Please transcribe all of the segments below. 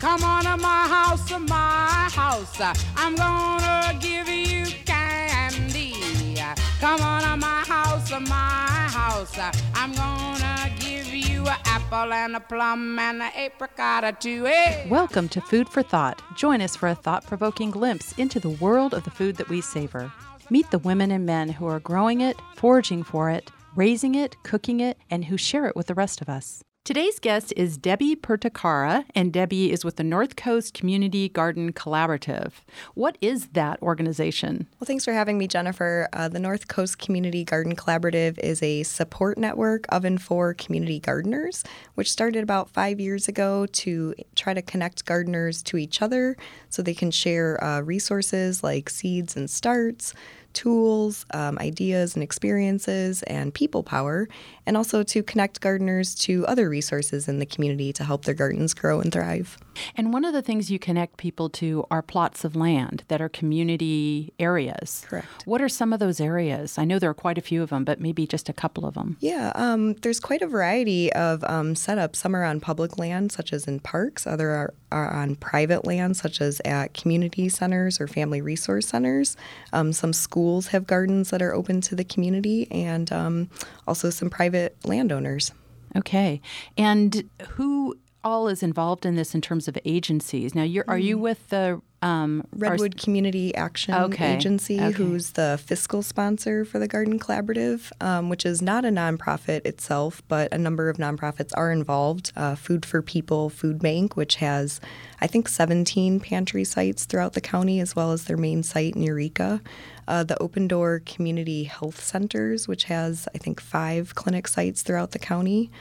Come on to my house, my house. I'm gonna give you candy. Come on to my house, my house. I'm gonna give you an apple and a plum and an apricot too. Hey. Welcome to Food for Thought. Join us for a thought-provoking glimpse into the world of the food that we savor. Meet the women and men who are growing it, foraging for it, raising it, cooking it, and who share it with the rest of us. Today's guest is Debbie Perticara, and Debbie is with the North Coast Community Garden Collaborative. What is that organization? Well, thanks for having me, Jennifer. The North Coast Community Garden Collaborative is a support network of and for community gardeners, which started about 5 years ago to try to connect gardeners to each other so they can share resources like seeds and starts, tools, ideas and experiences, and people power, and also to connect gardeners to other resources in the community to help their gardens grow and thrive. And one of the things you connect people to are plots of land that are community areas. Correct. What are some of those areas? I know there are quite a few of them, but maybe just a couple of them. Yeah, there's quite a variety of setups. Some are on public land, such as in parks. Other are on private land, such as at community centers or family resource centers. Some schools have gardens that are open to the community, and also some private landowners. Okay. And who all is involved in this in terms of agencies? Now, are you with the Redwood Community Action Agency, who's the fiscal sponsor for the Garden Collaborative, which is not a nonprofit itself, but a number of nonprofits are involved. Food for People Food Bank, which has, I think, 17 pantry sites throughout the county, as well as their main site in Eureka. The Open Door Community Health Centers, which has, I think, 5 clinic sites throughout the county.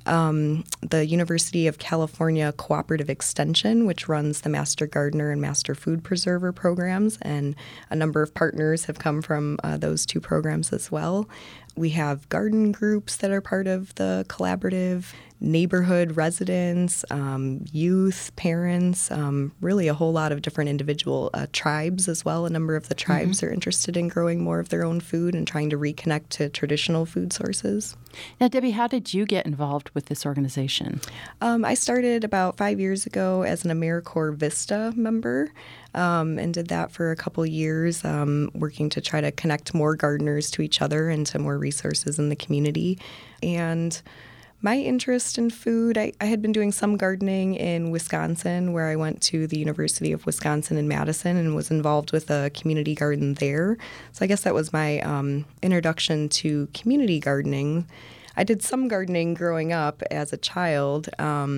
The University of California Cooperative Extension, which runs the Master Gardener and Master Food Preserver programs, and a number of partners have come from those 2 programs as well. We have garden groups that are part of the collaborative, neighborhood residents, youth, parents, really a whole lot of different individual tribes as well. A number of the tribes are interested in growing more of their own food and trying to reconnect to traditional food sources. Now, Debbie, how did you get involved with this organization? I started about 5 years ago as an AmeriCorps Vista member. And did that for a couple years, working to try to connect more gardeners to each other and to more resources in the community. And my interest in food, I had been doing some gardening in Wisconsin, where I went to the University of Wisconsin in Madison and was involved with a community garden there. So I guess that was my introduction to community gardening. I did some gardening growing up as a child.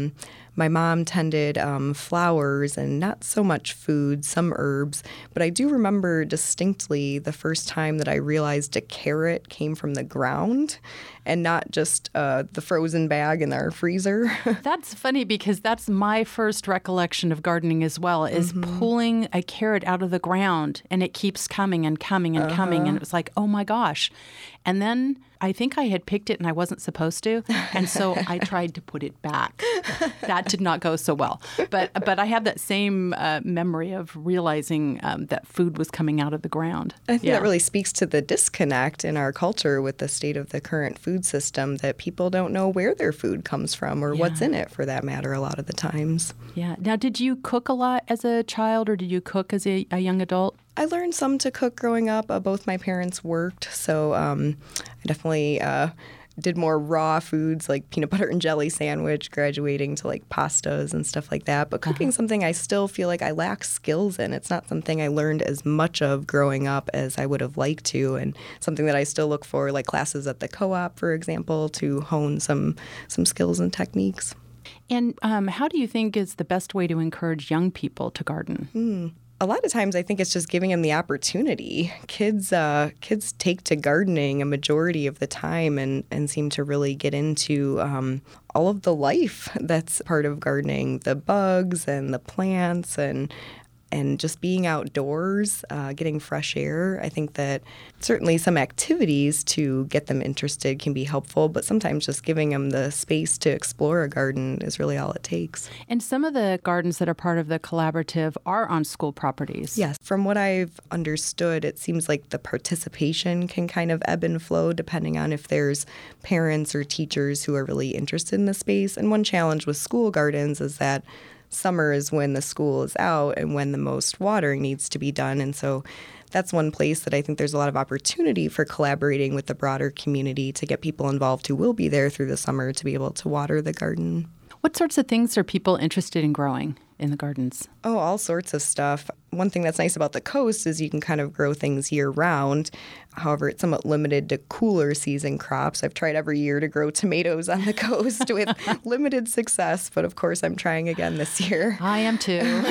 My mom tended flowers and not so much food, some herbs. But I do remember distinctly the first time that I realized a carrot came from the ground and not just the frozen bag in our freezer. That's funny because that's my first recollection of gardening as well, is pulling a carrot out of the ground, and it keeps coming and coming and coming. And it was like, oh my gosh. And then I think I had picked it and I wasn't supposed to. And so I tried to put it back. That did not go so well. But I have that same memory of realizing that food was coming out of the ground. I think that really speaks to the disconnect in our culture with the state of the current food system, that people don't know where their food comes from or what's in it, for that matter, a lot of the times. Yeah. Now, did you cook a lot as a child, or did you cook as a young adult? I learned some to cook growing up. Both my parents worked, so I definitely did more raw foods like peanut butter and jelly sandwich, graduating to like pastas and stuff like that. But cooking something I still feel like I lack skills in. It's not something I learned as much of growing up as I would have liked to, and something that I still look for, like classes at the co-op, for example, to hone some skills and techniques. And how do you think is the best way to encourage young people to garden? A lot of times I think it's just giving them the opportunity. Kids take to gardening a majority of the time and seem to really get into all of the life that's part of gardening, the bugs and the plants and just being outdoors, getting fresh air. I think that certainly some activities to get them interested can be helpful, but sometimes just giving them the space to explore a garden is really all it takes. And some of the gardens that are part of the collaborative are on school properties. Yes. From what I've understood, it seems like the participation can kind of ebb and flow depending on if there's parents or teachers who are really interested in the space. And one challenge with school gardens is that summer is when the school is out and when the most watering needs to be done. And so that's one place that I think there's a lot of opportunity for collaborating with the broader community to get people involved who will be there through the summer to be able to water the garden. What sorts of things are people interested in growing in the gardens? Oh, all sorts of stuff. One thing that's nice about the coast is you can kind of grow things year-round. However, it's somewhat limited to cooler season crops. I've tried every year to grow tomatoes on the coast with limited success, but of course I'm trying again this year. I am too.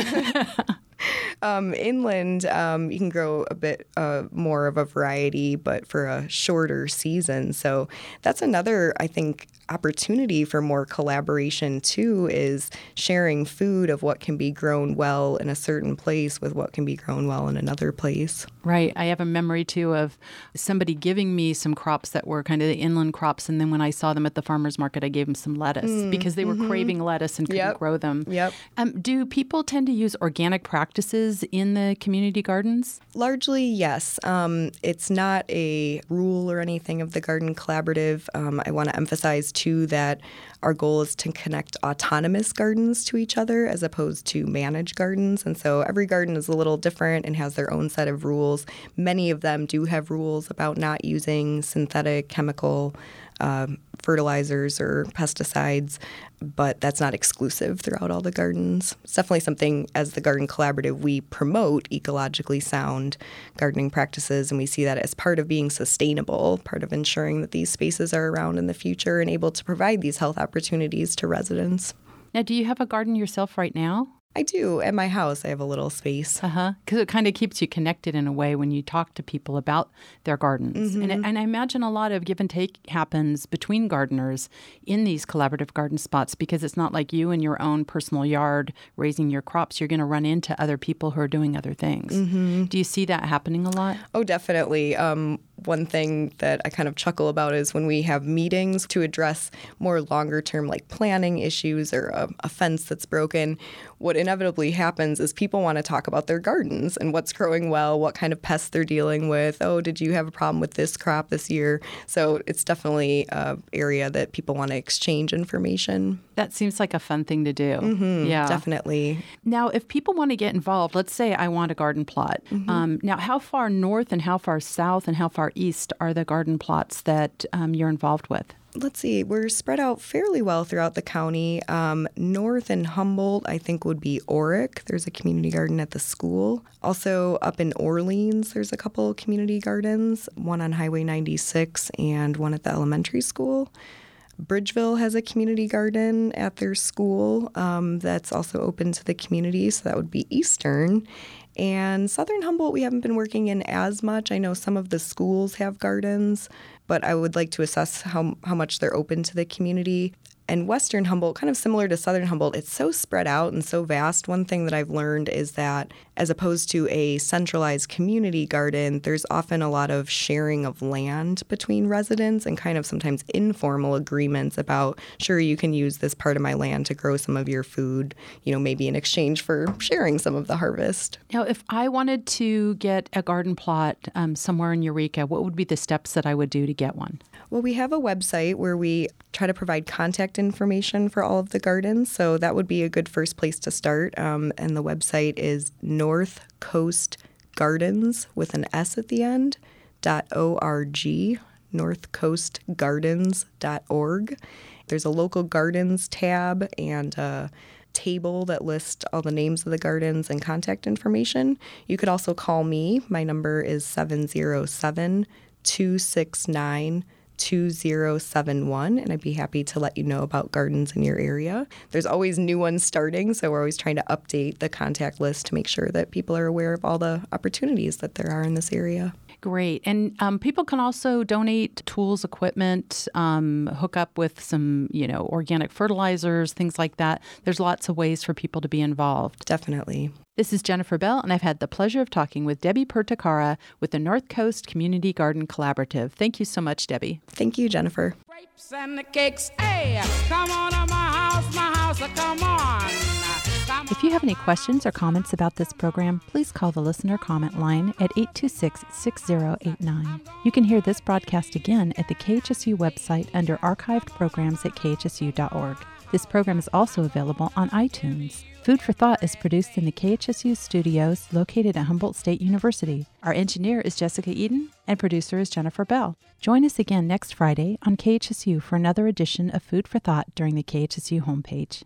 Inland, you can grow a bit more of a variety, but for a shorter season. So that's another, I think, opportunity for more collaboration too, is sharing food of what can be grown well in a certain place with what can be grown well in another place. Right. I have a memory too of somebody giving me some crops that were kind of the inland crops, and then when I saw them at the farmer's market, I gave them some lettuce because they were craving lettuce and couldn't grow them. Yep. Do people tend to use organic practices in the community gardens? Largely, yes. It's not a rule or anything of the Garden Collaborative. I want to emphasize too that our goal is to connect autonomous gardens to each other as opposed to managed gardens. And so every garden is a little different and has their own set of rules. Many of them do have rules about not using synthetic chemical fertilizers or pesticides, but that's not exclusive throughout all the gardens. It's definitely something, as the Garden Collaborative, we promote ecologically sound gardening practices, and we see that as part of being sustainable, part of ensuring that these spaces are around in the future and able to provide these health opportunities to residents. Now, do you have a garden yourself right now? I do. At my house, I have a little space. Because it kind of keeps you connected in a way when you talk to people about their gardens. And I imagine a lot of give and take happens between gardeners in these collaborative garden spots, because it's not like you in your own personal yard raising your crops. You're going to run into other people who are doing other things. Do you see that happening a lot? Oh, definitely. One thing that I kind of chuckle about is when we have meetings to address more longer term, like planning issues or a fence that's broken, what inevitably happens is people want to talk about their gardens and what's growing well, what kind of pests they're dealing with. Oh, did you have a problem with this crop this year? So it's definitely an area that people want to exchange information. That seems like a fun thing to do. Yeah, definitely. Now, if people want to get involved, let's say I want a garden plot. Now, how far north and how far south and how far east are the garden plots that you're involved with? Let's see. We're spread out fairly well throughout the county. North in Humboldt, I think, would be Oric. There's a community garden at the school. Also up in Orleans, there's a couple community gardens, one on Highway 96 and one at the elementary school. Bridgeville has a community garden at their school that's also open to the community, so that would be Eastern. And Southern Humboldt, we haven't been working in as much. I know some of the schools have gardens, but I would like to assess how much they're open to the community. And Western Humboldt, kind of similar to Southern Humboldt, it's so spread out and so vast. One thing that I've learned is that as opposed to a centralized community garden, there's often a lot of sharing of land between residents and kind of sometimes informal agreements about, sure, you can use this part of my land to grow some of your food, maybe in exchange for sharing some of the harvest. Now, if I wanted to get a garden plot somewhere in Eureka, what would be the steps that I would do to get one? Well, we have a website where we try to provide contact information for all of the gardens, so that would be a good first place to start. And the website is North Coast Gardens with an S at the end, .org, northcoastgardens.org. There's a local gardens tab and a table that lists all the names of the gardens and contact information. You could also call me. My number is 707-269-2071, and I'd be happy to let you know about gardens in your area. There's always new ones starting, so we're always trying to update the contact list to make sure that people are aware of all the opportunities that there are in this area. Great. And people can also donate tools, equipment, hook up with some, organic fertilizers, things like that. There's lots of ways for people to be involved. Definitely. This is Jennifer Bell, and I've had the pleasure of talking with Debbie Perticara with the North Coast Community Garden Collaborative. Thank you so much, Debbie. Thank you, Jennifer. Grapes and the cakes, hey, come on to my house, come on. If you have any questions or comments about this program, please call the listener comment line at 826-6089. You can hear this broadcast again at the KHSU website under archived programs at khsu.org. This program is also available on iTunes. Food for Thought is produced in the KHSU studios located at Humboldt State University. Our engineer is Jessica Eden, and producer is Jennifer Bell. Join us again next Friday on KHSU for another edition of Food for Thought during the KHSU homepage.